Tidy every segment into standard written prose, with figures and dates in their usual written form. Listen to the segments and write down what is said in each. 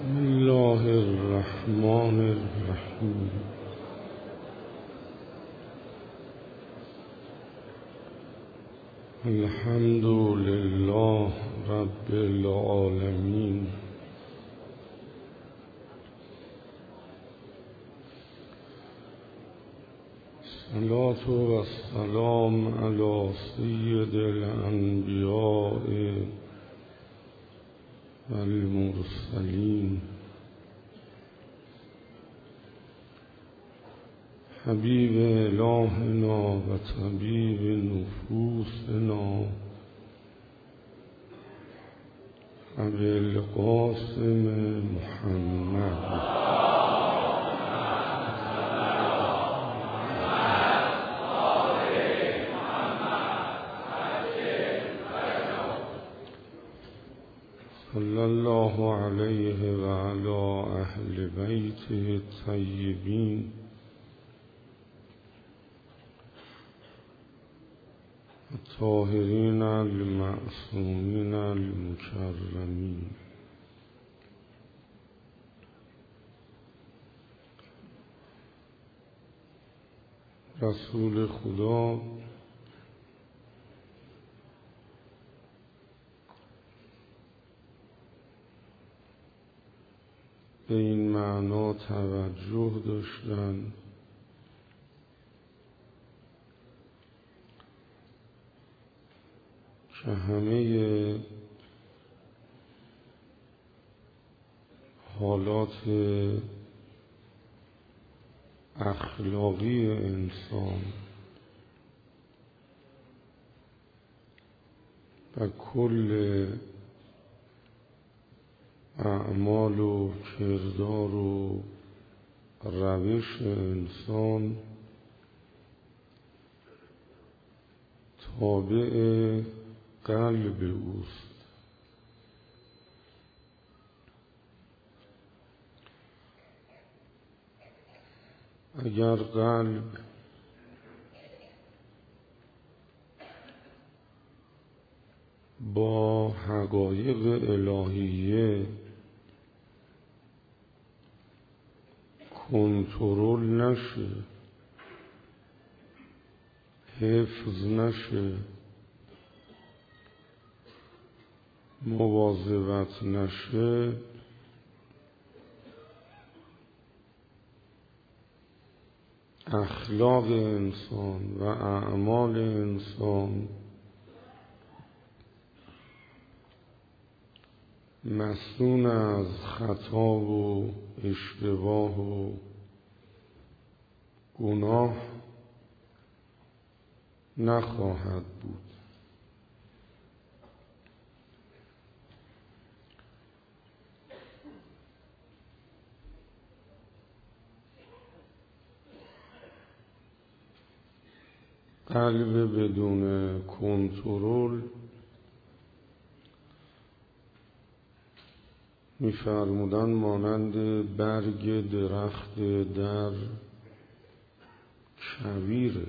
بسم الله الرحمن الرحیم. الحمد لله رب العالمین. الصلاة والسلام علی سید الانبیاء والمرسلین حبیب الهنا و طبیب نفوسنا ابوالقاسم محمد. صلی الله علیه و علی اهل بیته الطیبین الطاهرین المعصومین المکرمین. رسول خدا به این معنا توجه داشتند که همه حالات اخلاقی انسان و کل اعمال و کردار و روش انسان تابع قلب اوست. اگر قلب با حقایق الهیه کنترل نشه، حفظ نشه، مواظبت نشه، اخلاق انسان و اعمال انسان مصون از خطا و اشتباه و گناه نخواهد بود. قلب بدون کنترل می‌فرمودن مانند برگ درخت در کویره.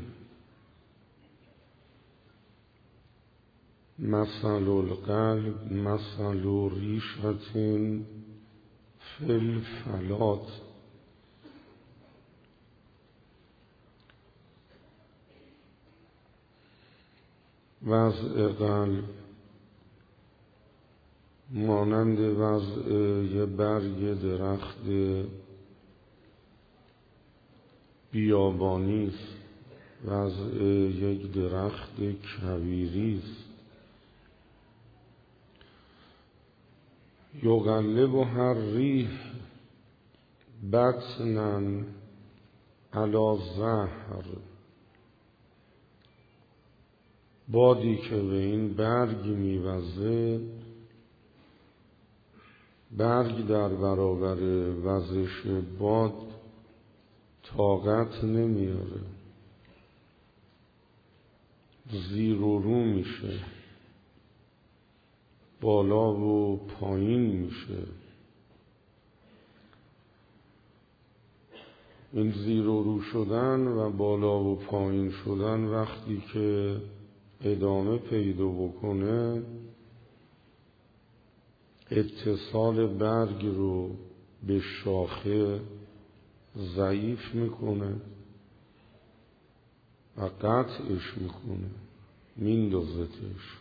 مثل القلب مثل ریشة فی الفلاة. وضع قلب مانند وضع یه برگ درخت بیابانی است، وضع یک درخت کویری است. یقلبها الریح بطنا علی ظهر. بادی که به این برگ میوزه، برگ در برابر وزش باد طاقت نمیاره، زیر و رو میشه، بالا و پایین میشه. این زیر و رو شدن و بالا و پایین شدن وقتی که ادامه پیدا بکنه اتصال برگ رو به شاخه ضعیف میکنه و قطعش میکنه، میندازتش.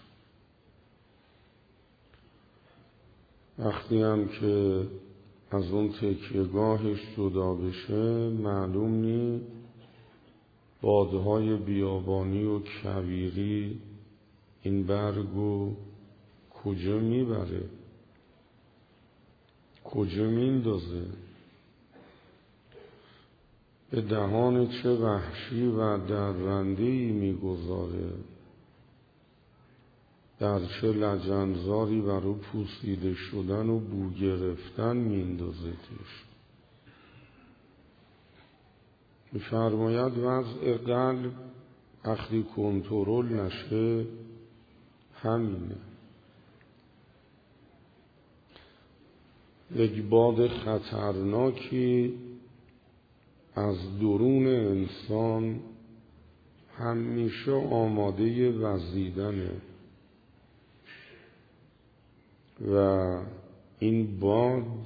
وقتی هم که از اون تکیهگاهش جدا بشه معلوم نی بادهای بیابانی و کویری این برگو کجا میبره، کجا میندازه، به دهان چه وحشی و درنده‌ای میگذاره، در چه لجنزاری برو پوسیده شدن و بو گرفتن میندازتش. می‌فرماید وضع قلب وقتی کنترل نشه همینه. یک باد خطرناکی از درون انسان همیشه آماده وزیدنه و این باد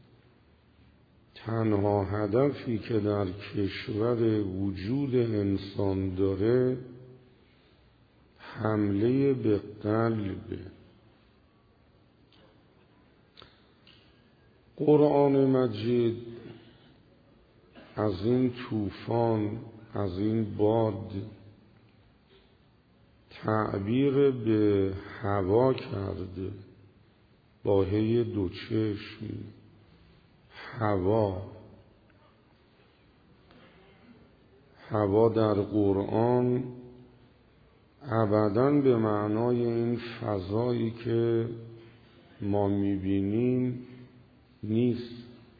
تنها هدفی که در کشور وجود انسان داره حمله به قلبه. قرآن مجید از این طوفان، از این باد تعبیر به هوا کرده با هی دو چشم. هوا در قرآن ابداً به معنای این فضایی که ما میبینیم نیست.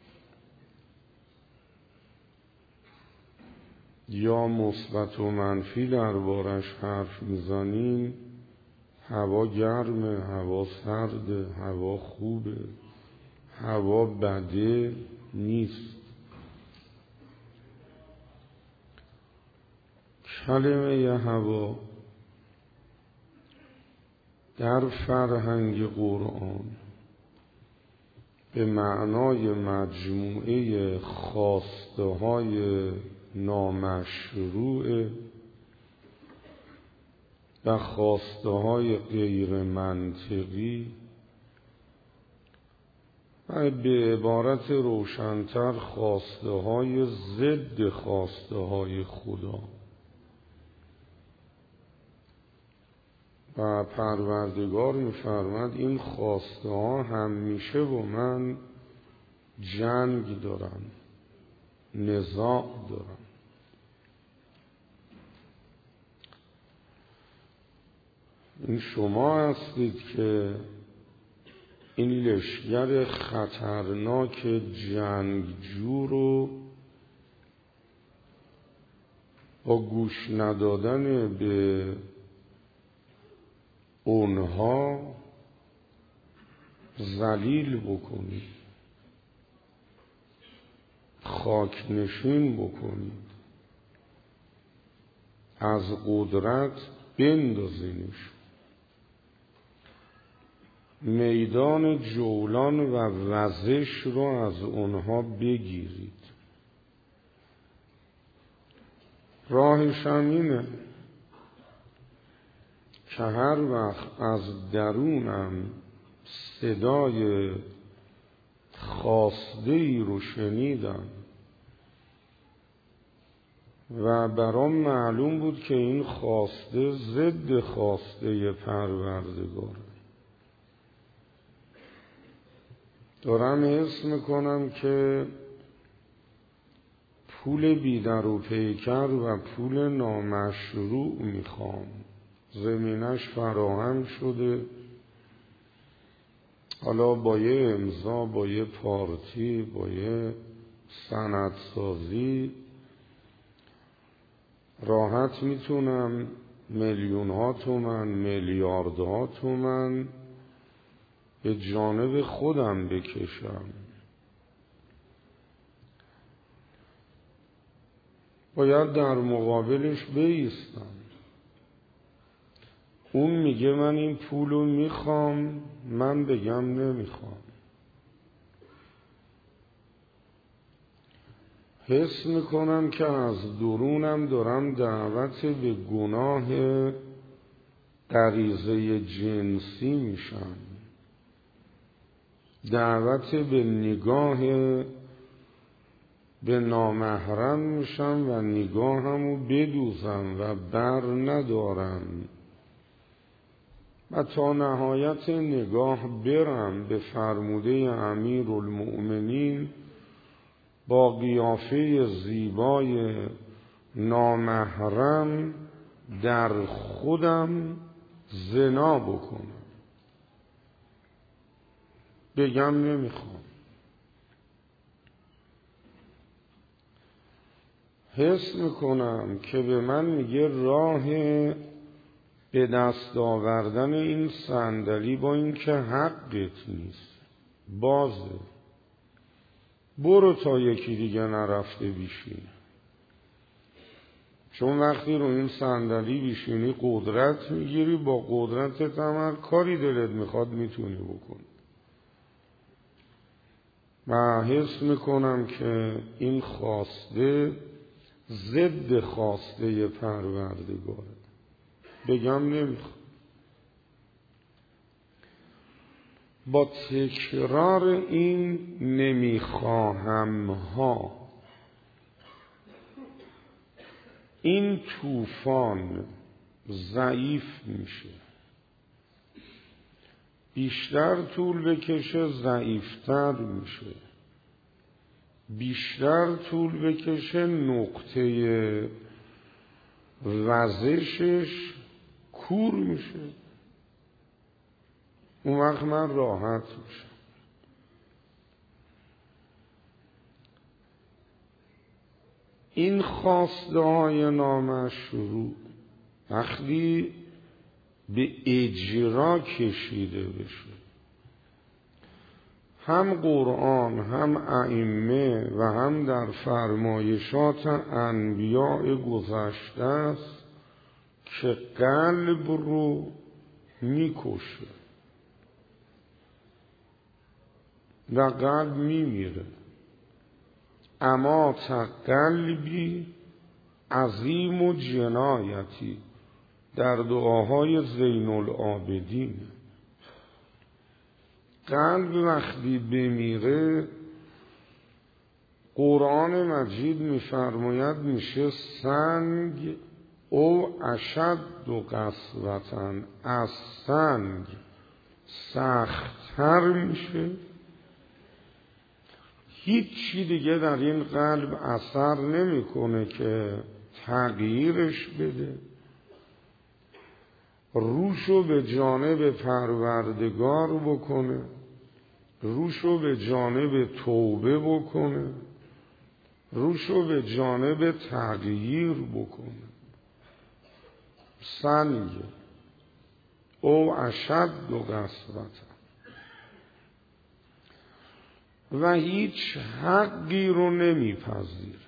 یا مثبت و منفی دربارش حرف میزنیم، هوا گرمه، هوا سرده، هوا خوبه، هوا بده نیست. کلمه هوا در فرهنگ قرآن به معنای مجموعه خواسته های نامشروع و خواسته های غیر منطقی و به عبارت روشن‌تر خواسته های ضد خواسته های خدا. و پروردگار می‌فرماید این خواسته ها همیشه با من جنگ دارن، نزاع دارن. این شما هستید که این لشگر خطرناک جنگجو رو با گوش ندادن به اونها ذلیل بکنید، خاک نشین بکنید، از قدرت بندازینش، میدان جولان و وزش رو از اونها بگیرید. راهش همینه که هر وقت از درونم صدای خواسته‌ای رو شنیدم و برام معلوم بود که این خواسته ضد خواسته پروردگاره، دارم حس میکنم که پول بیدر و پیکر و پول نامشروع میخوام، زمینش فراهم شده، حالا با یه امضا، با یه پارتی، با یه سندسازی راحت میتونم میلیون‌ها تومن، میلیاردها تومن به جانب خودم بکشم. باید در مقابلش بایستم. اون میگه من این پولو میخوام، من بگم نمیخوام. حس میکنم که از درونم دارم دعوت به گناه غریزه جنسی میشم، دعوت به نگاه به نامحرم میشم و نگاهمو بدوزم و بر ندارم و تا نهایت نگاه برم به فرموده امیرالمؤمنین با قیافه زیبای نامحرم در خودم زنا بکنم، بگم نمیخوام. حس میکنم که به من میگه راه به دست آوردن این صندلی با این که حقت نیست بازه، برو تا یکی دیگه نرفته بیشین. چون وقتی رو این صندلی بیشینی قدرت میگیری، با قدرتت هم هر کاری دلت میخواد میتونی بکن. و حس میکنم که این خواسته ضد خواسته پروردگاره، بگم نمیخوام. با تکرار این نمیخواهم ها این طوفان ضعیف میشه، بیشتر طول بکشه ضعیفتر میشه، بیشتر طول بکشه نقطه وزشش کور میشه. اون وقت من راحت میشم. این خواسته های نامشروع وقتی به اجرا کشیده بشه، هم قرآن هم ائمه و هم در فرمایشات انبیاء گذشته است که قلب رو میکشه و قلب میمیره. اما قلبی عظیم و جنایتی در دعاهای زین العابدین. قلب وقتی بمیره قرآن مجید میفرماید میشه سنگ او اشد و قسوة، از سنگ سخت‌تر میشه. هیچی دیگه در این قلب اثر نمیکنه که تغییرش بده، روشو به جانب پروردگار بکنه، روشو به جانب توبه بکنه، روشو به جانب تغییر بکنه. سنگ او اشد و قسوة و هیچ حقی رو نمیپذیر.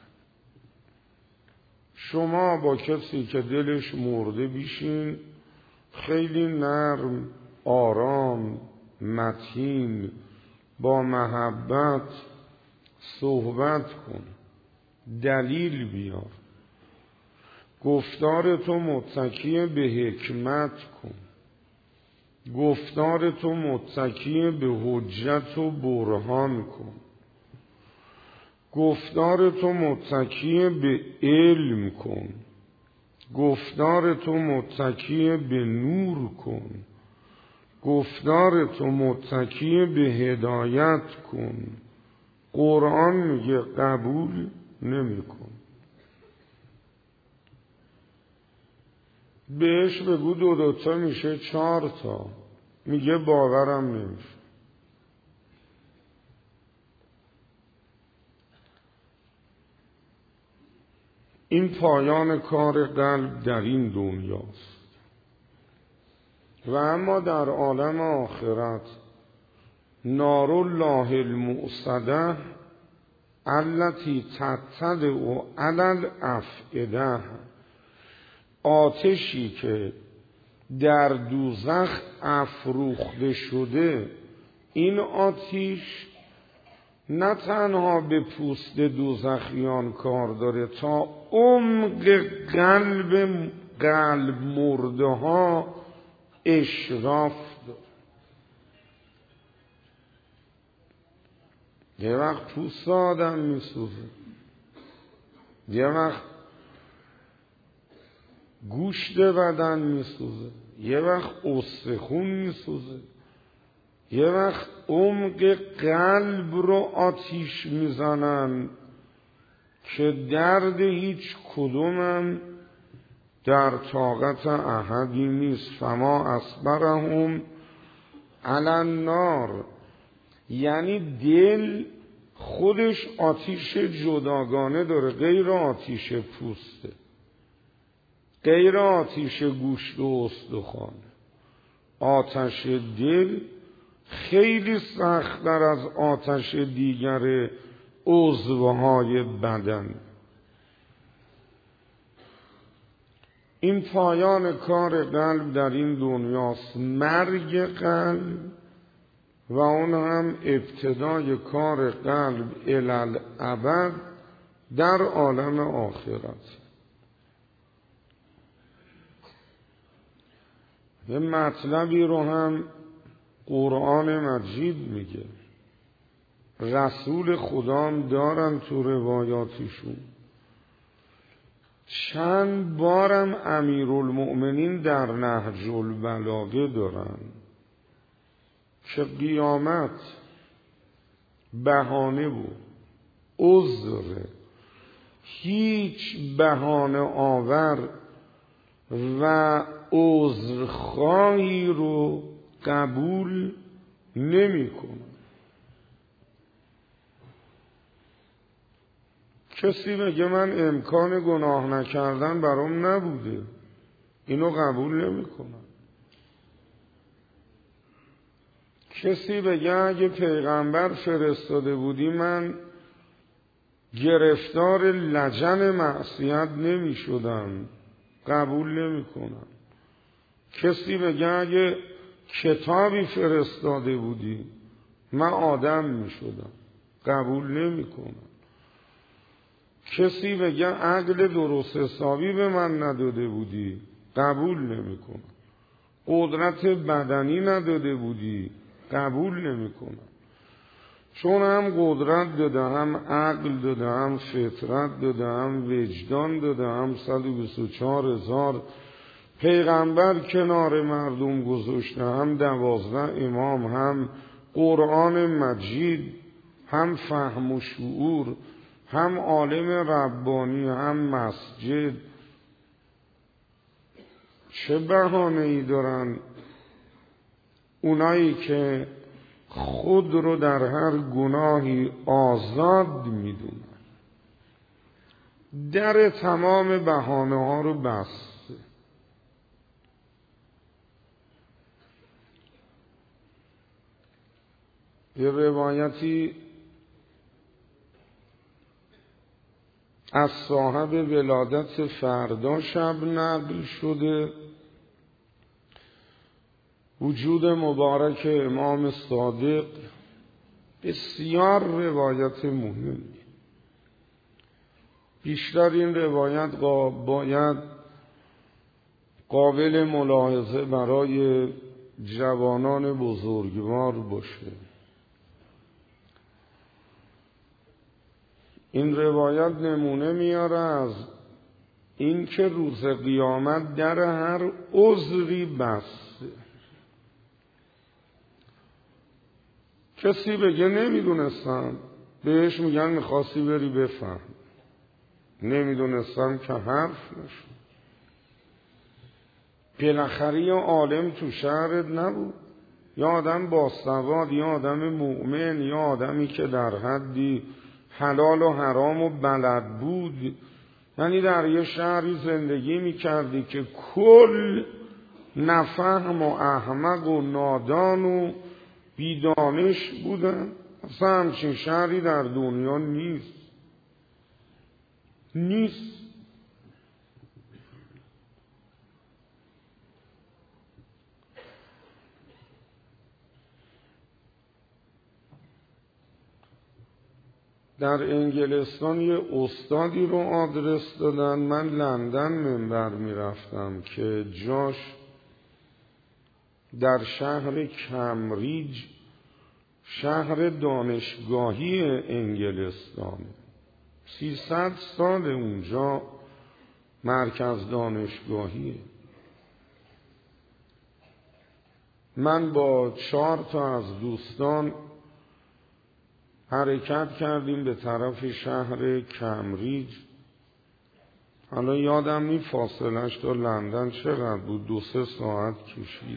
شما با کسی که دلش مرده بیشین، خیلی نرم، آرام، متین، با محبت صحبت کن، دلیل بیار، گفتار تو متکی به حکمت کن، گفتار تو متکی به حجت و برهان کن، گفتار تو متکی به علم کن، گفتار تو متکی به نور کن، گفتار تو متکی به هدایت کن. قرآن میگه قبول نمی کن. بهش بگو دو تا میشه 4 تا، میگه باورم نمیشه. این پایان کار قلب در این دنیاست. و اما در عالم آخرت نار الله المؤصده التي تطلع علی الافئده، آتشی که در دوزخ افروخته شده، این آتیش نه تنها به پوست دوزخیان کار داره، تا عمق قلب مرده ها اشراف داره. یه وقت پوست آدم میسوزه، یه وقت گوشت بدن میسوزه، یه وقت استخون میسوزه، یه وقت عمق قلب رو آتیش میزنن که درد هیچ کدومم در طاقت احدی نیست. فما اصبرهم علی النار، یعنی دل خودش آتیش جداگانه داره، غیر آتیش پوسته، غیر آتیش گوشت و استخوان. آتش دل خیلی سخت‌تر از آتش دیگر عضوهای بدن. این پایان کار قلب در این دنیاست، مرگ قلب، و اون هم ابتدای کار قلب الالعبد در عالم آخرت. یه مطلبی رو هم قرآن مجید میگه، رسول خدام دارن تو روایاتیشون، چند بارم امیرالمؤمنین در نهج البلاغه دارن که قیامت بهانه بود، عذر، هیچ بهانه آور و عذرخواهی رو قبول نمی‌کنه. کسی بگه من امکان گناه نکردن برام نبوده، اینو قبول نمی‌کنم. کسی بگه اگه پیغمبر فرستاده بودی من گرفتار لجن معصیت نمی شدم، قبول نمی کنم. کسی بگه اگه کتابی فرستاده بودی من آدم می شدم، قبول نمی کنم. کسی بگه عقل درست حسابی به من نداده بودی، قبول نمی کنم. قدرت بدنی نداده بودی، قبول نمی کنم. چون هم قدرت داده، هم عقل داده، هم فطرت داده، هم وجدان داده، هم 124,000 پیغمبر کنار مردم گذاشته، هم 12 امام، هم قرآن مجید، هم فهم و شعور، هم عالم ربانی، هم مسجد. چه بهانه‌ای دارن اونایی که خود رو در هر گناهی آزاد میدونن؟ در تمام بهانه ها رو بسته. یه روایتی از صاحب ولادت فردا شب نقل شده، وجود مبارک امام صادق، بسیار روایت مهمی. بیشتر این روایت باید قابل ملاحظه برای جوانان بزرگوار باشه. این روایت نمونه میاره از این که روز قیامت در هر عذری بسته. کسی بگه نمیدونستم، بهش میگن میخواستی بری بفهم. نمیدونستم که حرف نشد. بالاخره یه عالم تو شهرت نبود، یا آدم باسواد، یا آدم مؤمن، یا آدمی که در حدی حلال و حرام و بلد بود، یعنی در یه شهری زندگی میکردی که کل نفهم و احمق و نادان و بیدانش بودن. اصلا همچین شهری در دنیا نیست. در انگلستان یه استادی رو آدرس دادن، من لندن منبر میرفتم که جاش در شهر کمبریج، شهر دانشگاهی انگلستان، 300 سال اونجا مرکز دانشگاهیه. من با 4 تا از دوستان حرکت کردیم به طرف شهر کمبریج. حالا یادم نی فاصلش تا لندن چقدر بود، 2-3 ساعت کشید.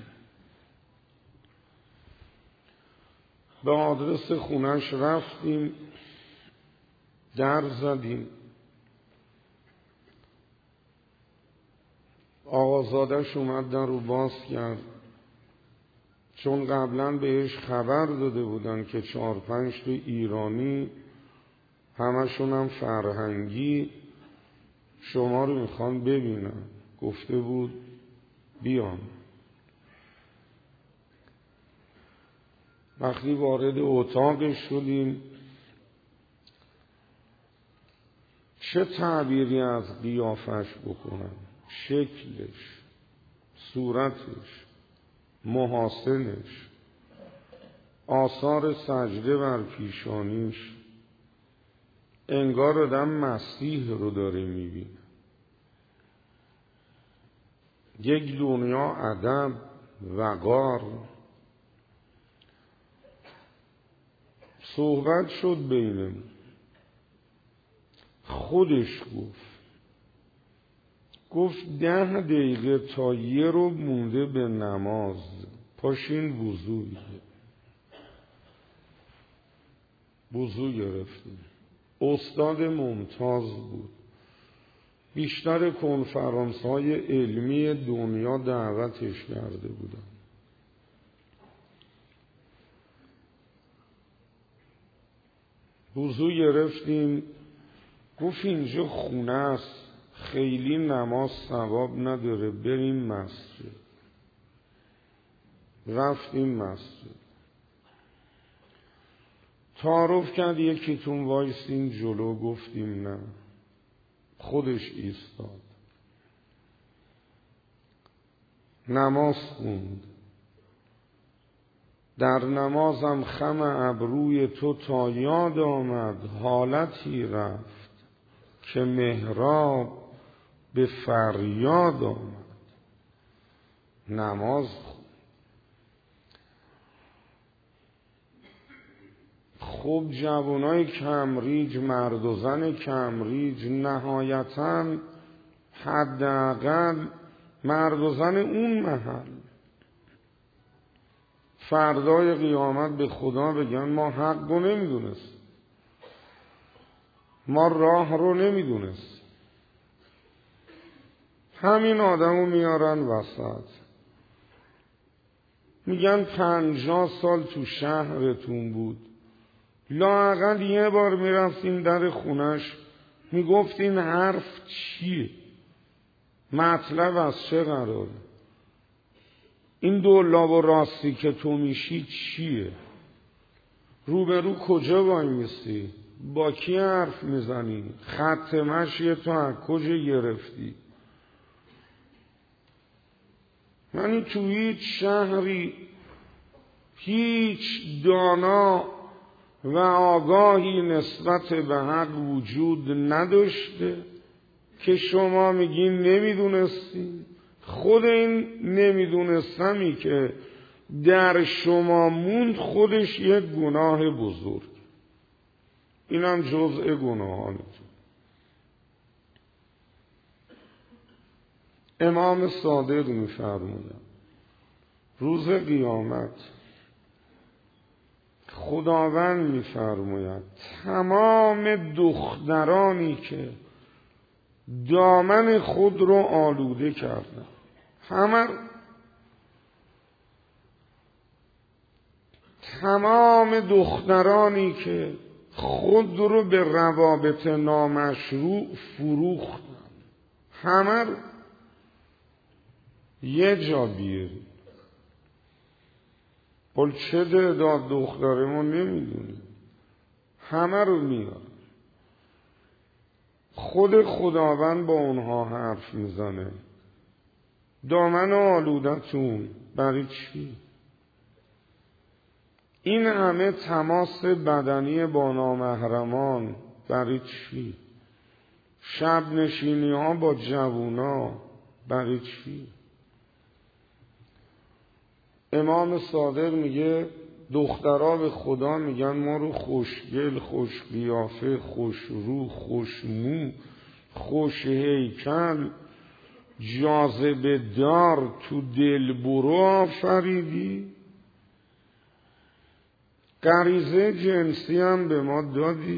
به آدرس خونش رفتیم، در زدیم. آقازادش اومد در رو باز کرد، چون قبلا بهش خبر داده بودن که 4-5 تا ایرانی، همشون هم فرهنگی، شما رو میخوان ببینن. گفته بود بیان. وقتی وارد اتاق شدیم، چه تعبیری از قیافش بکنم؟ شکلش، صورتش، محاسنش، آثار سجده بر پیشانیش، انگار آدم مسیح رو داره میبینه. یک دنیا ادب، وقار. صحبت شد بینمون. خودش گفت 10 دقیقه تا 1 رو مونده به نماز، پاشین وضو بگیر. وضو گرفتیم. استاد ممتاز بود. بیشتر کنفرانس‌های علمی دنیا دعوتش کرده بودن. وضو گرفتیم. گفت اینجا خونه است، خیلی نماز ثواب نداره، بریم مسجد. رفتیم مسجد. تعارف کرد یکیتون وایسین جلو، گفتیم نه. خودش ایستاد، نماز خوند. در نمازم خم ابروی تو تا یاد آمد، حالتی رفت که محراب به فریاد آمد. نماز خوند. خب جوانای کمبریج، مرد و زن کمبریج، نهایتاً حداقل مرد و زن اون محل، فردای قیامت به خدا بگن ما حق رو نمیدونست، ما راه رو نمیدونست. همین آدم رو میارن وسط، میگن 50 سال تو شهرتون بود، لااقل 1 بار میرفتین در خونش، میگفتین حرف چیه، مطلب از چه قراره، این دولا و راستی که تو میشی چیه، روبرو کجا وای میستی، با کی حرف میزنی، خط مشی تو از کجا گرفتی. یعنی تو هیچ شهری هیچ دانا و آگاهی نسبت به حق وجود نداشته که شما میگین نمیدونستی. خود این نمیدونستمی که در شما موند خودش یک گناه بزرگ، اینم جزء گناهانتون. امام صادق می‌فرماید روز قیامت خداوند می‌فرماید تمام دخترانی که دامن خود رو آلوده کردن، تمام دخترانی که خود رو به روابط نامشروع فروختن، همه رو یه جا بیاریم. قل چه تعداد دخترمون نمیدونیم، همه رو میارن. خود خداوند با اونها حرف میزنه. دامن آلودتون برای چی؟ این همه تماس بدنی با نامحرمان برای چی؟ شب نشینی ها با جوونا برای چی؟ امام صادق میگه دخترها به خدا میگن ما رو خوشگل، خوش قیافه، خوش رو، خوش مو، خوش هیکل، جاذبه دار، تو دل برو آفریدی. غریزه جنسی هم به ما دادی،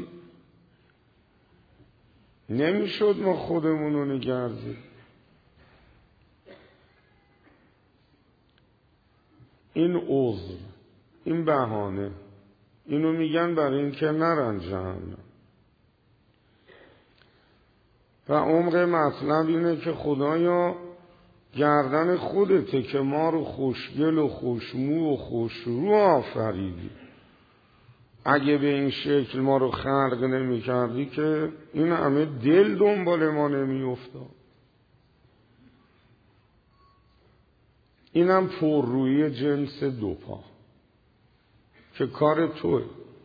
نمیشد ما خودمونو نگردیم. این عذر، این بهانه، اینو میگن برای اینکه نرن جهنم. و عمق مطلب اینه که خدایا گردن خودته که ما رو خوشگل و خوشمو و خوشرو آفریدی. اگه به این شکل ما رو خلق نمی کردی که این همه دل دنبال ما نمی افتاد. اینم پررویی جنس دوپا که کار توه.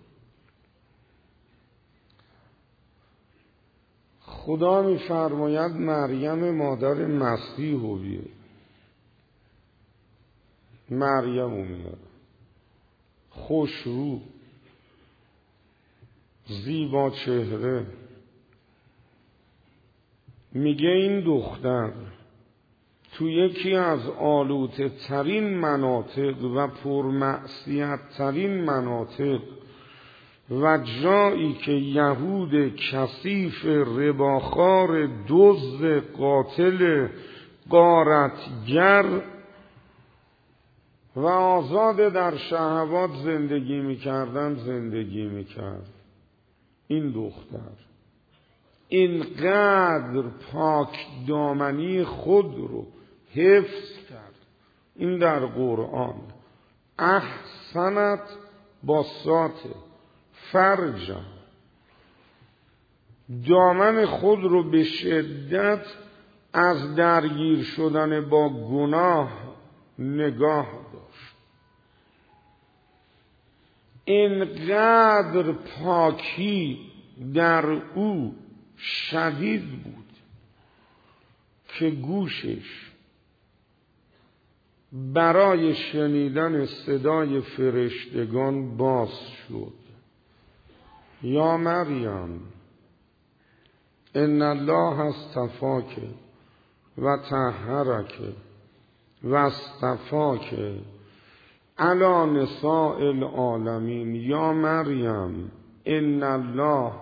خدا می فرماید مریم مادر مسیح رو بیه. مریم رو میاره، خوشرو، زیبا چهره. میگه این دختر تو یکی از آلوده ترین مناطق و پرمعصیت ترین مناطق و جایی که یهود کثیف رباخوار دزد قاتل غارتگر و آزاد در شهوات زندگی میکردن زندگی میکرد. این دختر اینقدر پاک دامنی خود رو حفظ کرد. این در قرآن احسنت باسات فرجا، دامن خود رو به شدت از درگیر شدن با گناه نگاه داشت. اینقدر پاکی در او شدید بود که گوشش برای شنیدن صدای فرشتگان باز شد. یا مریم ان الله اصطفاک و طهرک و اصطفاک علی نساء العالمین. یا مریم ان الله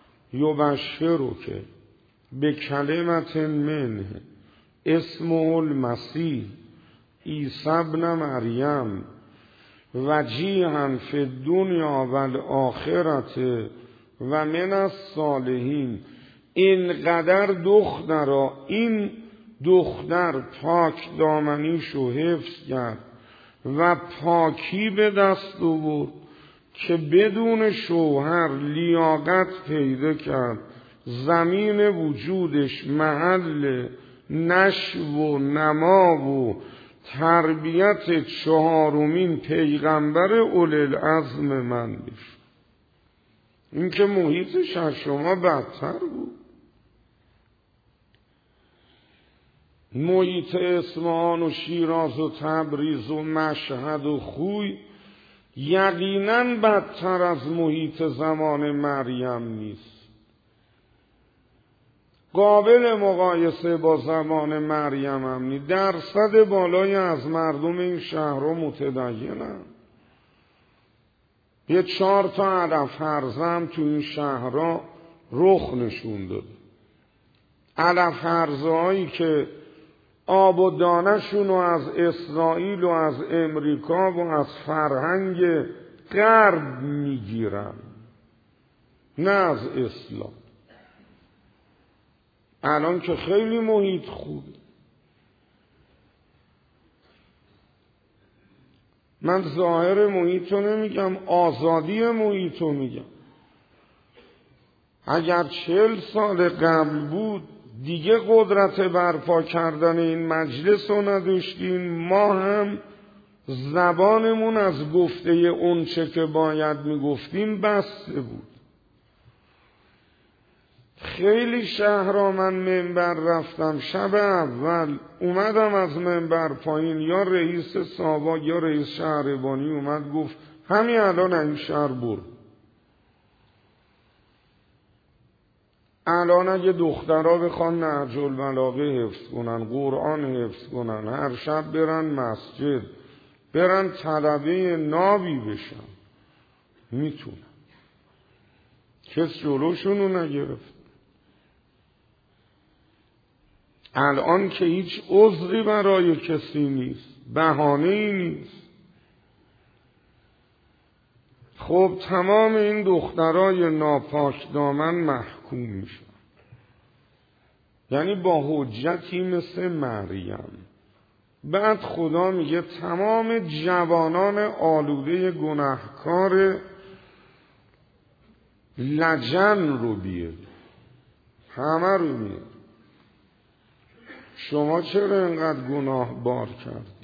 یبشرک بکلمة منه اسمه المسیح عیسی ابن مریم وجیها فی الدنیا و الآخرة و من الصالحین. اینقدر دخترها، این دختر پاک دامنیشو حفظ کرد و پاکی به دست آورد که بدون شوهر لیاقت پیدا کرد. زمین وجودش محل نشو و نما و تربیت چهارمین پیغمبر اولوالعزم من بشه. این که محیطش از شما بدتر بود. محیط اصفهان و شیراز و تبریز و مشهد و خوی یقیناً بدتر از محیط زمان مریم نیست. قابل مقایسه با زمان مریم هم نیست. درصد بالایی از مردم این شهرها متدینن. یه 4 تا علف هرزه هم تو این شهرها رخ نشون داده. علف هرزه هایی که آب و دانشون رو از اسرائیل و از امریکا و از فرهنگ غرب میگیرن، نه از اسلام. الان که خیلی محیط خوب. من ظاهر محیط رو نمیگم، آزادی محیط رو میگم. اگر 40 سال قبل بود دیگه قدرت برپا کردن این مجلس رو نداشتیم، ما هم زبانمون از گفته اون چه که باید میگفتیم بسته بود. خیلی شهرها من منبر رفتم، شب اول اومدم از منبر پایین، یا رئیس سابق یا رئیس شهربانی اومد گفت همین الان این شهر برو. الان اگه دخترها بخوان نهج البلاغه حفظ کنن، قرآن حفظ کنن، هر شب برن مسجد، برن طلبه نابی بشن، میتونن. کس جلوشونو نگرفت. الان که هیچ عذری برای کسی نیست، بهانه‌ای نیست. خب تمام این دخترای ناپاک دامن محکوم میشن، یعنی با حجتی مثل مریم. بعد خدا میگه تمام جوانان آلوده گناهکار لجن رو بیار، همه رو میار. شما چرا اینقدر گناه بار کردید؟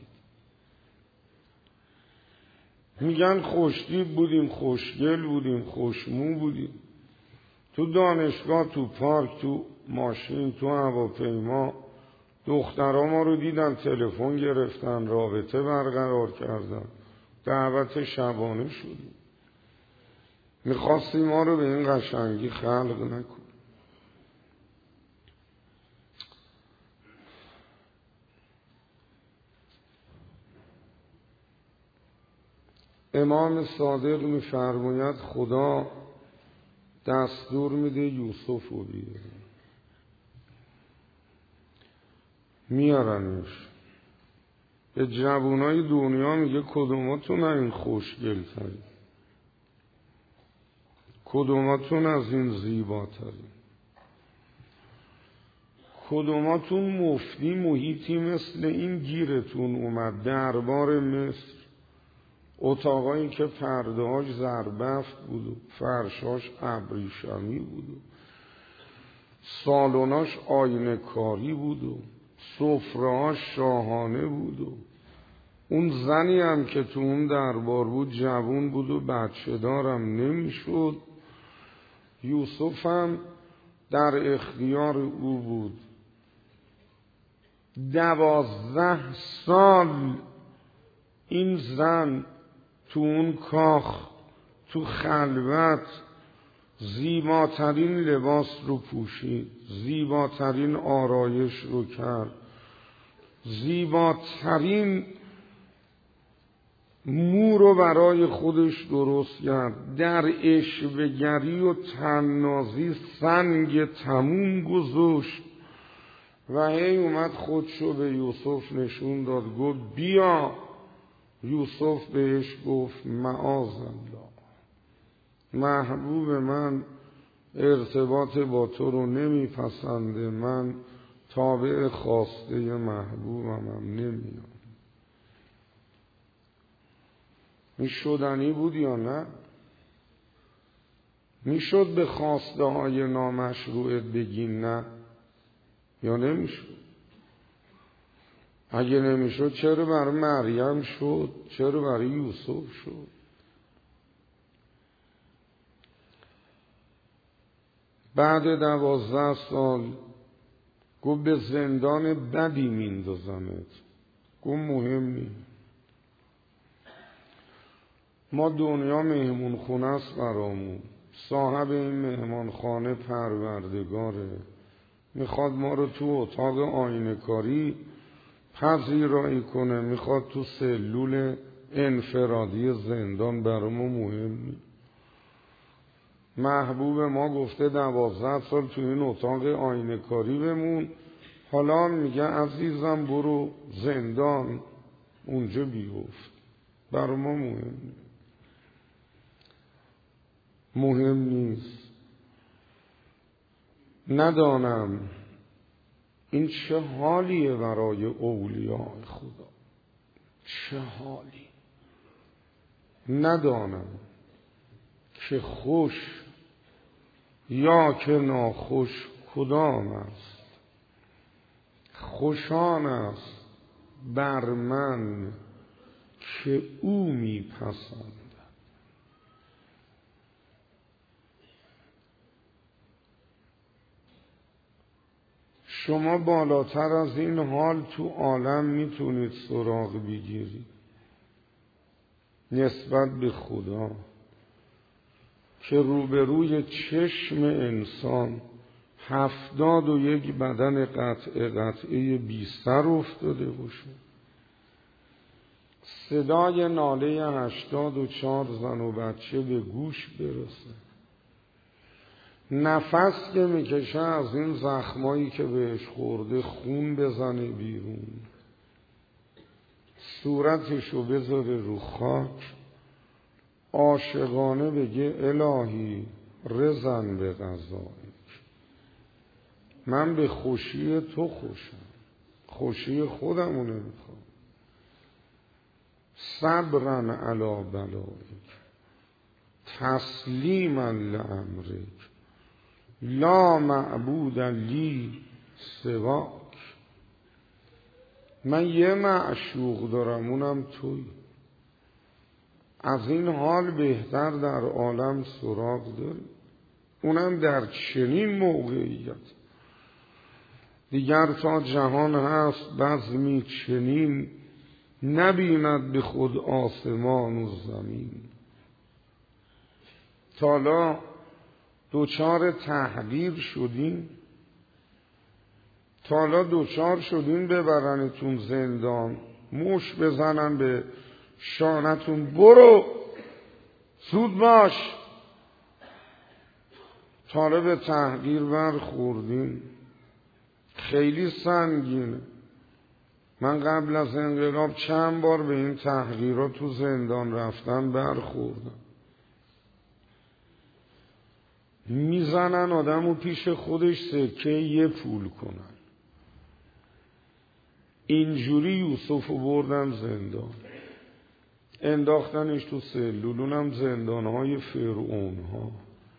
میگن خوشتیپ بودیم، خوشگل بودیم، خوشمو بودیم، تو دانشگاه، تو پارک، تو ماشین، تو هواپیما دخترها ما رو دیدن، تلفن گرفتن، رابطه برقرار کردن، دعوت شبانه شدیم. میخواستی ما رو به این قشنگی خلق نکن. امام صادق میفرماید خدا دستور میده یوسف رو بیاره، میارنش به جوانای دنیا، میگه کدوماتون این خوشگل تری، کدوماتون از این زیباتری، کدوماتون مفتی محیطی مثل این گیرتون اومد، دربار مصر، اتاقایی که پرده‌هاش زربفت بود و فرشاش ابریشمی بود و سالناش آینه کاری بود و سفره‌هاش شاهانه بود و اون زنی هم که تو اون دربار بود جوان بود و بچه دارم نمیشد. یوسف هم در اختیار او بود. 12 سال این زن تو اون کاخ، تو خلوت، زیباترین لباس رو پوشید، زیباترین آرایش رو کرد، زیباترین مو رو برای خودش درست کرد، در عشوه‌گری و طنازی سنگ تموم گذاشت و هی اومد خودشو به یوسف نشون داد، گفت بیا. یوسف بهش گفت معاذالله، محبوب من ارتباط با تو رو نمیپسنده، من تابع خواسته محبوبم نمیام. این شدنی بود یا نه؟ میشد به خواسته های نامشروعت بگی نه یا نمیشد؟ اگه نمیشد چرا برای مریم شد؟ چرا برای یوسف شد؟ بعد 12 سال گفت به زندان بدی میندازمت. گفت مهم نیست، ما دنیا مهمون خونه است برامون، صاحب این مهمان خانه پروردگاره، میخواد ما رو تو اتاق آینه کاری پذیرایی کنه، میخواد تو سلول انفرادی زندان، برای ما مهم نیست. محبوب ما گفته 12 سال تو این اتاق آینه کاری بمون، حالا میگه عزیزم برو زندان اونجا بیفت، برای ما مهم نیست. ندانم این چه حالیه برای اولیاء خدا، چه حالی. ندانم که خوش یا که ناخوش کدام است؟ خوشان است بر من که او میپسندد. شما بالاتر از این حال تو عالم میتونید سراغ بگیرید نسبت به خدا که روبروی چشم انسان 71 بدن قطعه بی سر افتاده باشه، صدای ناله 84 زن و بچه به گوش برسه، نفس که میکشه از این زخمایی که بهش خورده خون بزنه بیرون، صورتشو بذاره رو خاک، عاشقانه بگه الهی رضن به قضایک، من به خوشی تو خوشم، خوشی خودمو نمیخوام، صبرن علی بلایک تسلیما لامرک لا معبود لی سواک. من یه معشوق دارم اونم توی. از این حال بهتر در عالم سراغ داری، اونم در چنین موقعیت. دیگر تا جهان هست بزمی چنین، نبیند به خود آسمان و زمین. تالا دوچار تحقیر شدین، تالا دوچار شدین ببرنتون زندان، موش بزنن به شانتون برو زود باش. تالا به تحقیر برخوردین، خیلی سنگینه. من قبل از انقلاب چند بار به این تحقیرات تو زندان رفتن برخوردم. میزنن آدمو پیش خودش سکه یه پول کنن. اینجوری یوسفو بردن زندان، انداختنش تو سلول، اونم زندانهای فرعونها.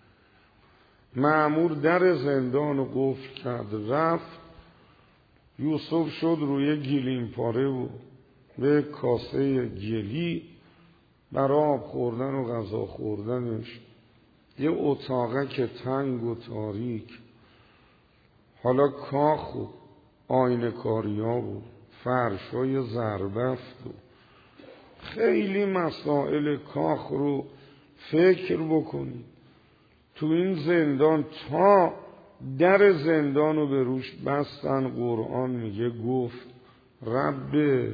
مأمور در زندانو قفل کرد، رفت. یوسف شد روی گلیم پاره و به کاسه گلی برای آب خوردن و غذا خوردنش یه اتاقه که تنگ و تاریک، حالا کاخ و آینه کاریا و فرشای زربفت و خیلی مسائل کاخ رو فکر بکنید. تو این زندان تا در زندان رو به روش بستن، قرآن میگه گفت رب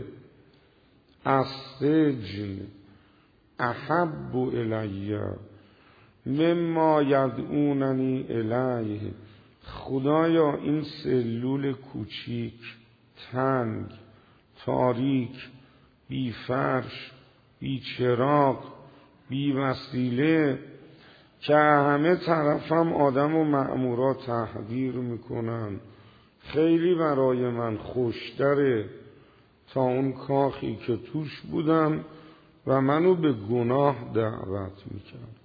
السجن احب الی مما یدعوننی الیه. خدایا این سلول کوچیک، تنگ، تاریک، بی فرش، بی چراغ، بی وسیله که همه طرفم آدم و مأمورا تحقیر میکنن، خیلی برای من خوشتره تا اون کاخی که توش بودم و منو به گناه دعوت میکرد.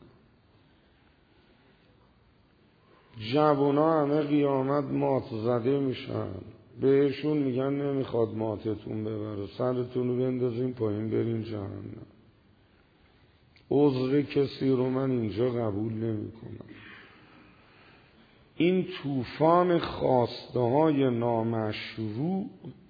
جوونا همه قیامت مات زده میشن، بهشون میگن نمیخواد ماتتون ببره، سرتون رو بندازین پایین برین جهنم. عذر کسی رو من اینجا قبول نمی کنم. این طوفان خواسته های نامشروع،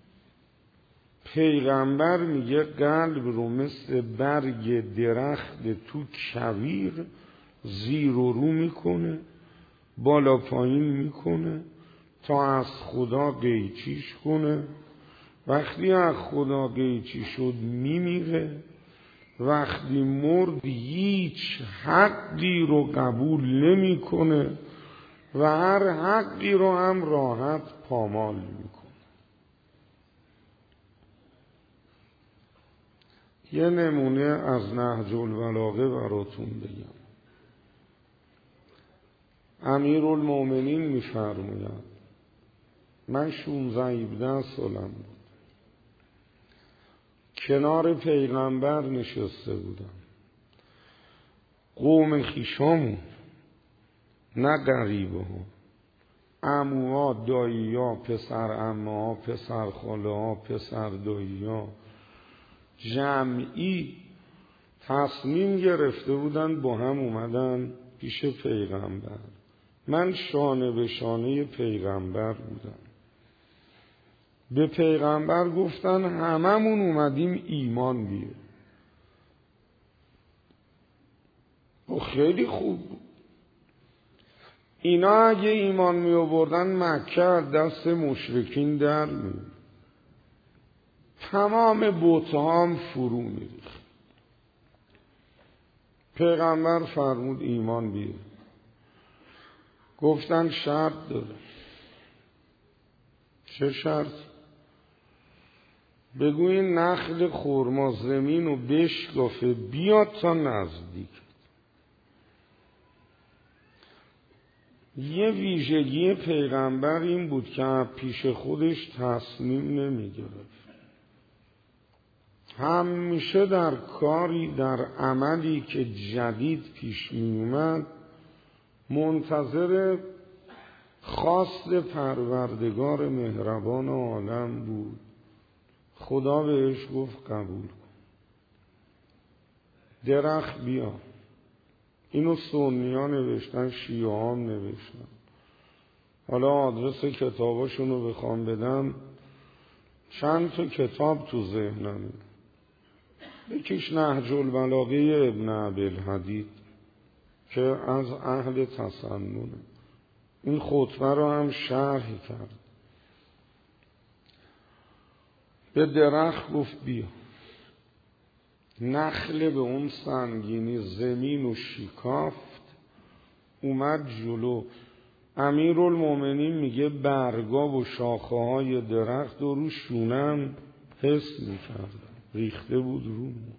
پیغمبر میگه قلب رو مثل برگ درخت تو کویر زیر و رو میکنه، بالا پایین میکنه تا از خدا قیچیش کنه. وقتی از خدا قیچی شد میمیره. وقتی مرد هیچ حقی رو قبول نمیکنه و هر حقی رو هم راحت پامال میکنه. یه نمونه از نهج البلاغه براتون بگم. امیرالمومنین میفرماید من 16-17 سالم بود، کنار پیغمبر نشسته بودم. قوم خویشامون نه غریبه ها، عموها، دایی‌ها، پسر عمه‌ها، پسر خاله‌ها، پسر دایی‌ها، جمعی تصمیم گرفته بودن با هم اومدن پیش پیغمبر. من شانه به شانه پیغمبر بودم. به پیغمبر گفتن هممون اومدیم ایمان بیاریم. خیلی خوب بود. اینا اگه ایمان می آوردن مکه دست مشرکین در می، تمام بت‌ها هم فرو می ریخت. پیغمبر فرمود ایمان بیار. گفتن شرط داره. چه شرط؟ بگو این نخل خرما زمین رو بشکافه بیاد تا نزدیک. یه ویژگی پیغمبر این بود که پیش خودش تصمیم نمی گرفت. همیشه در کاری، در عملی که جدید پیش می اومد منتظر خواست پروردگار مهربان عالم بود. خدا بهش گفت قبول کن، درخت بیا. اینو سنی ها نوشتن، شیعه ها هم نوشتن. حالا آدرس کتاباشون رو بخوام بدم، چند تا کتاب تو ذهنمه. یکیش نهج البلاغه ابن ابی‌الحدید که از اهل تسننه. این خطبه رو هم شرح کرد. به درخت گفت بیا. نخل به اون سنگینی زمین و شکافت، اومد جلو. امیرالمومنین میگه برگا و شاخه های درخت رو شونم حس میکردم، ریخته بود رومون.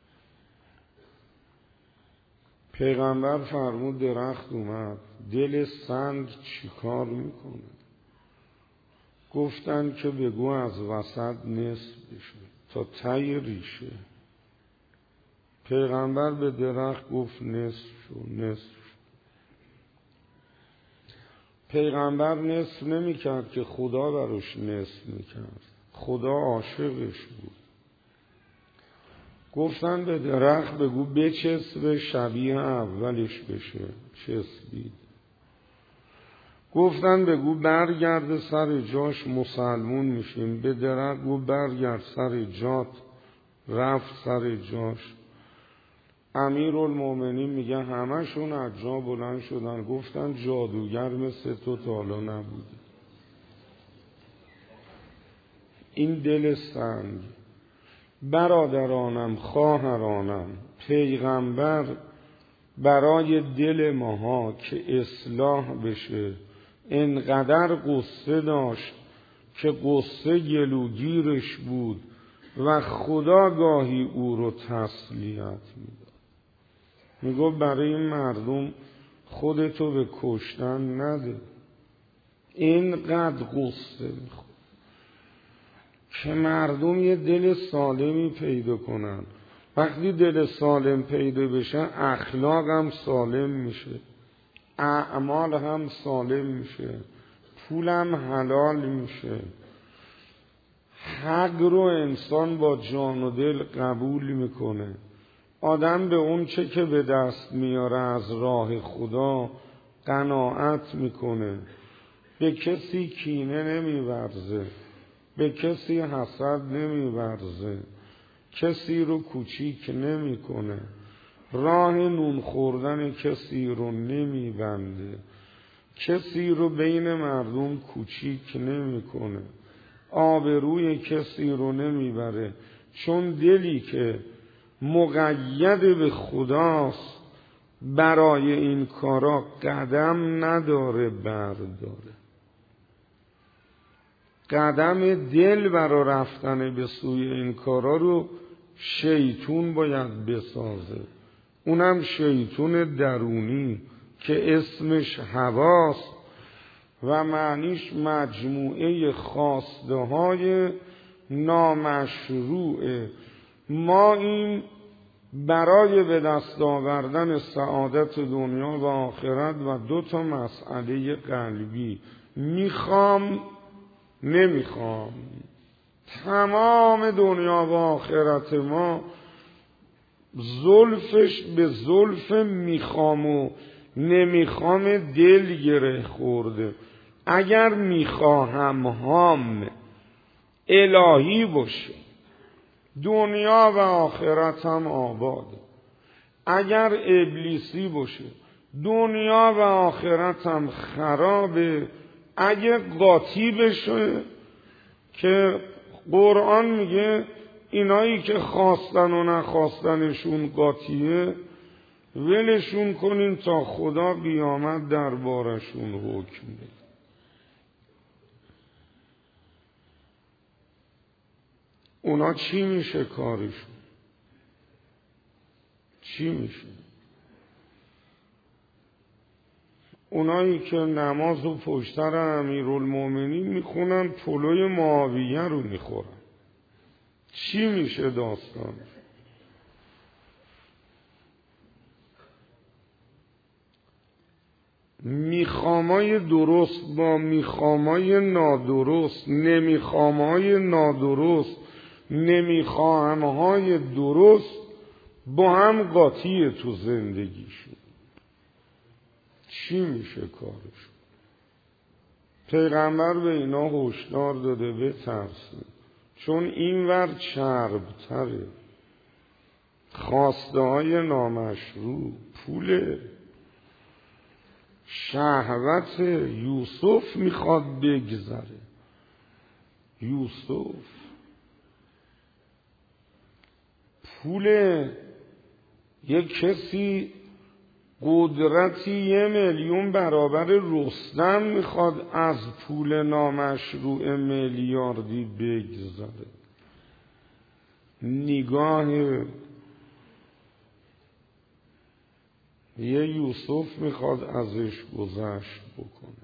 پیغمبر فرمود درخت اومد. دل سنگ چیکار میکنه؟ گفتن که بگو از وسط نصف بشه تا ته ریشه. پیغمبر به درخت گفت نصف شو، نصف شو. پیغمبر نصف نمی کرد که خدا براش نصف می کرد. خدا عاشقش بود. گفتن به درخت بگو بچسبه شبیه اولش بشه. چسبید. گفتن بگو برگرد سر جاش، مسلمون میشیم. به درخت گو برگرد سر جات، رفت سر جاش. امیرالمومنین میگه همشون از جا بلند شدن، گفتن جادوگر مثل تو تا حالا نبوده. این دل سنگ. برادرانم، خواهرانم، پیغمبر برای دل ماها که اصلاح بشه انقدر قصه داشت که قصه گلوگیرش بود و خدا گاهی او رو تسلیت میداد. میگو برای این مردم خودتو به کشتن نده. اینقدر قصه میخواد که مردم یه دل سالمی پیدا کنن. وقتی دل سالم پیدا بشه اخلاق هم سالم میشه، اعمال هم سالم میشه، پول هم حلال میشه. حق رو انسان با جان و دل قبول میکنه. آدم به اون چه که به دست میاره از راه خدا قناعت میکنه. به کسی کینه نمیورزه، به کسی حسد نمیورزه، کسی رو کوچیک نمیکنه، راه نون خوردن کسی رو نمیبنده، کسی رو بین مردم کوچیک نمیکنه، آبروی کسی رو نمیبره. چون دلی که مقید به خداست برای این کارا قدم نداره برداره. قدم دل برای رفتن به سوی این کارا رو شیطون باید بسازه. اونم شیطون درونی که اسمش هواست و معنیش مجموعه خواسته های نامشروعه. ما این برای به دست آوردن سعادت دنیا و آخرت و 2 مسئله قلبی، میخوام نمیخوام. تمام دنیا و آخرت ما زلفش به زلف میخوام و نمیخوام دل گره خورده. اگر میخواهم هام الهی باشه، دنیا و آخرتم آباده. اگر ابلیسی باشه، دنیا و آخرتم خرابه. اگه قاطی بشه، که قرآن میگه اینایی که خواستن و نخواستنشون قاطیه، ولشون کنین تا خدا قیامت دربارشون حکم بده. اونا چی میشه کارشون؟ چی میشه؟ اونایی که نماز و پشتر امیرالمومنین میخونن پلوی معاویه رو میخورن، چی میشه داستان؟ میخوامای درست با میخوامای نادرست، نمیخوامای نادرست، نمیخواهمهای درست با هم قاطیه تو زندگیشون. چی میشه کارشون؟ پیغمبر به اینا هشدار داده بترسید، چون اینور چربتره. خواسته های نامشروع، پول، شهوت یوسف میخواد بگذره. یوسف پول یک کسی قدرتی 1,000,000 برابر رستم میخواد از پول نامشروع میلیاردی بگذره. نگاه یه یوسف میخواد ازش گذشت بکنه.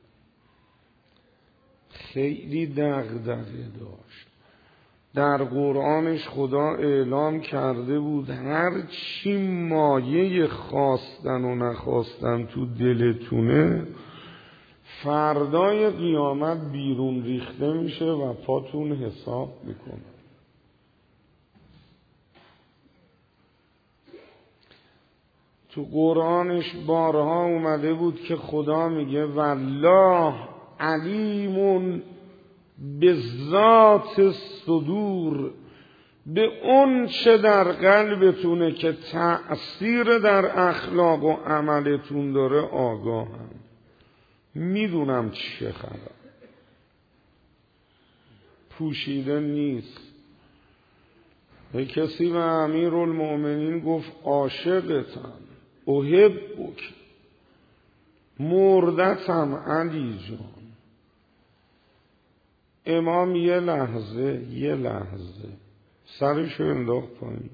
خیلی دغدغه داشت. در قرآنش خدا اعلام کرده بود هر چی مایه خواستن و نخواستن تو دلتونه، فردای قیامت بیرون ریخته میشه و پاتون حساب میکنه. تو قرآنش بارها اومده بود که خدا میگه والله علیمون به ذات صدور، به اون چه در قلبتونه که تأثیر در اخلاق و عملتون داره آگاهم. میدونم چه خبر. پوشیده نیست. یک کسی به امیرالمومنین گفت عاشقتم، احبک، مردتم علی جان. امام یه لحظه سرشو انداخت پایین،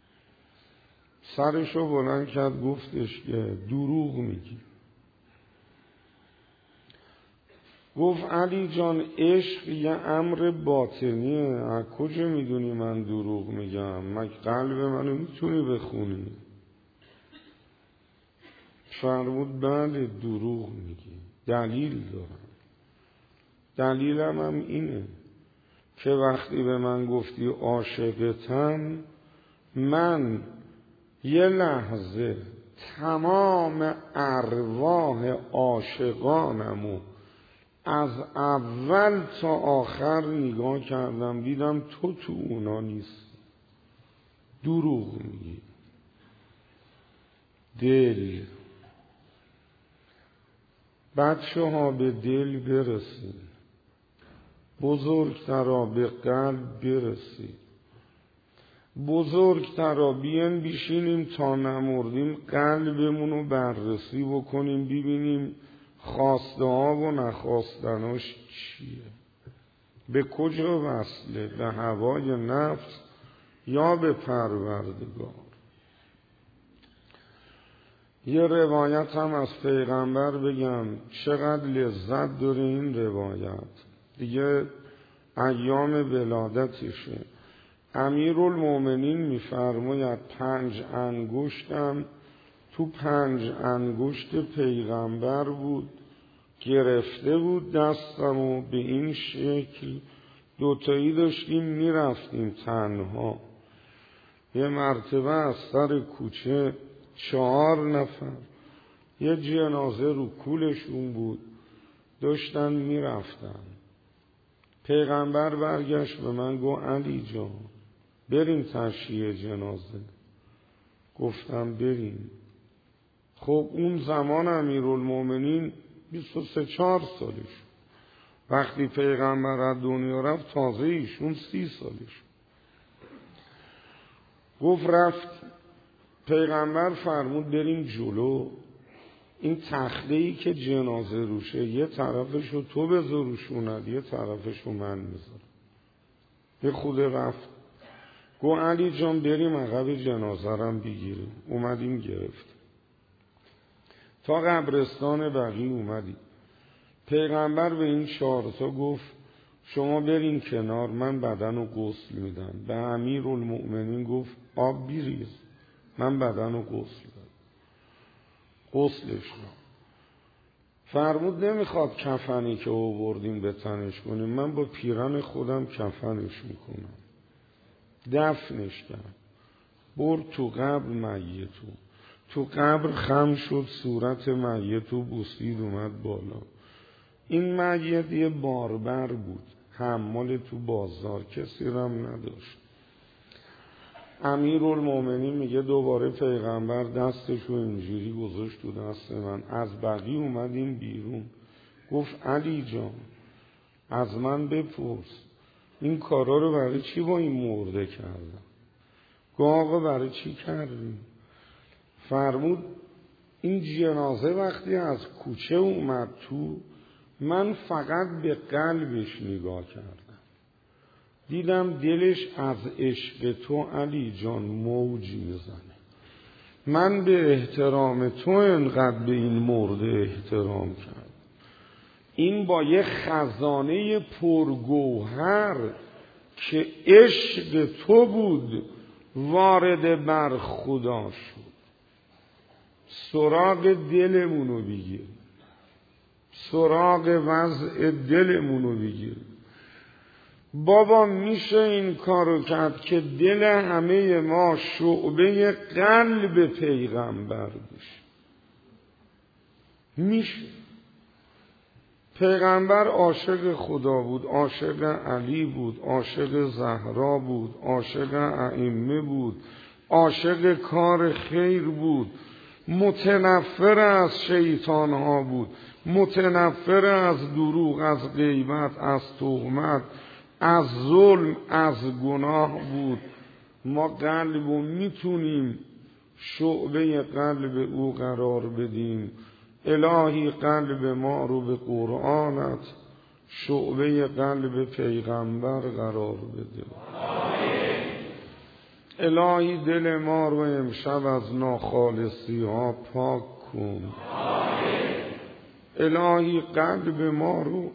سرشو بلند کرد، گفتش که دروغ میگی. گفت علی جان عشق یه امر باطنیه، از کجا میدونی من دروغ میگم؟ مگه قلب منو میتونی بخونی؟ فرمود بله دروغ میگی، دلیل دارم. دلیلم هم اینه که وقتی به من گفتی عاشقتم، من یه لحظه تمام ارواح عاشقانمو از اول تا آخر نگاه کردم، دیدم تو اونا نیست. دروغ میگی. دل، بچه ها به دل برسید، بزرگترا به قلب برسید. بزرگترا بیان بیشینیم تا نمردیم قلبمونو بررسی بکنیم، ببینیم خواسته ها و نخواستناش چیه، به کجا وصله، به هوای نفس یا به پروردگار. یه روایت هم از پیغمبر بگم، چقدر لذت داره این روایت. دیگه ایام ولادتشه. امیرالمومنین میفرماید 5 انگشتم تو 5 انگشت پیغمبر بود، گرفته بود دستمو به این شکل، دوتایی داشتیم میرفتیم تنها. یه مرتبه از سر کوچه 4 نفر، یه جنازه رو کولشون بود، داشتن میرفتن. پیغمبر برگشت به من گفت علی جان بریم تشییع جنازه. گفتم بریم. خب اون زمان امیرالمومنین 23-4 سالش، وقتی پیغمبر از دنیا رفت تازه ایشون 30 سالش. گفت رفت. پیغمبر فرمود بریم جلو، این تخته‌ای که جنازه روشه یه طرفشو تو بذار روشوند، یه طرفشو من بذارم. یه خود رفت. گفت علی جان بریم عقب جنازه رم بگیریم. اومدیم گرفت تا قبرستان بقیع اومدیم. پیغمبر به این 4 گفت شما برین کنار، من بدن رو غسل میدم. به امیرالمومنین گفت آب بیریز، من بدن رو غسل دادم. غسلش رو فرمود نمیخواد کفنی که آوردیم به تنش کنیم، من با پیرن خودم کفنش میکنم. دفنش کرد. برد تو قبر میتو، تو قبر خم شد، صورت میتو بوسید، اومد بالا. این میت یه باربر بود، حمال تو بازار، کسی رم نداشت. امیرالمومنین میگه دوباره پیغمبر دستشو اینجوری گذاشت تو دست من. از بقیع اومدیم بیرون. گفت علی جان از من بپرس این کارا رو برای چی با این مرده کردم؟ گفت آقا برای چی کردیم؟ فرمود این جنازه وقتی از کوچه اومد تو، من فقط به قلبش نگاه کردم، دیدم دلش از عشق تو علی جان موج میزنه. من به احترام تو انقدر به این مرده احترام کردم. این با یه خزانه پرگوهر که عشق تو بود وارد بر خدا شد. سراغ دلمونو بگیر، سراغ وضع دلمونو بگیر. بابا میشه این کارو کرد که دل همه ما شعبه قلب پیغمبر بشه؟ میشه. پیغمبر عاشق خدا بود، عاشق علی بود، عاشق زهرا بود، عاشق ائمه بود، عاشق کار خیر بود، متنفر از شیطان ها بود، متنفر از دروغ، از غیبت، از تهمت، از ظلم، از گناه بود. ما قلبو میتونیم شعبه قلب او قرار بدیم. الهی قلب ما رو به قرآنت شعبه قلب پیغمبر قرار بده. الهی دل ما رو امشب از ناخالصی ها پاک کن. الهی قلب ما رو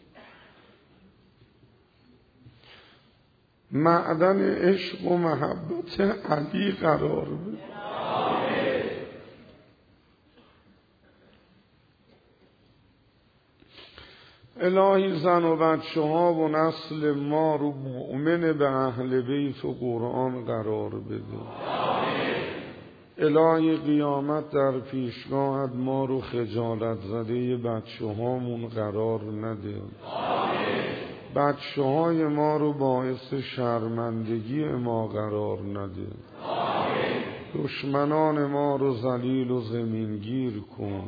معدن عشق و محبت علی قرار بده. الهی زن و بچه ها و نسل ما رو مؤمن به اهل بیت و قرآن قرار بده. الهی قیامت در پیشگاهت ما رو خجالت زده بچه هامون قرار نده. بچه های ما رو باعث شرمندگی ما قرار نده. دشمنان ما رو ذلیل و زمینگیر کن.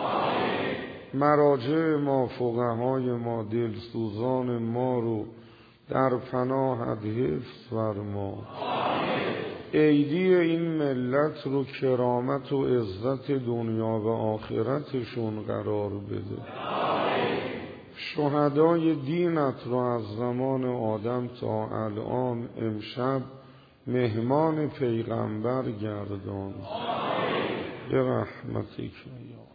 مراجع ما، فقهای ما، دلسوزان ما رو در پناهت حفظ فرما. ایدی این ملت رو کرامت و عزت دنیا و آخرتشون قرار بده. شهدای دینت رو از زمان آدم تا الان امشب مهمان پیغمبر گردان. به رحمتک یا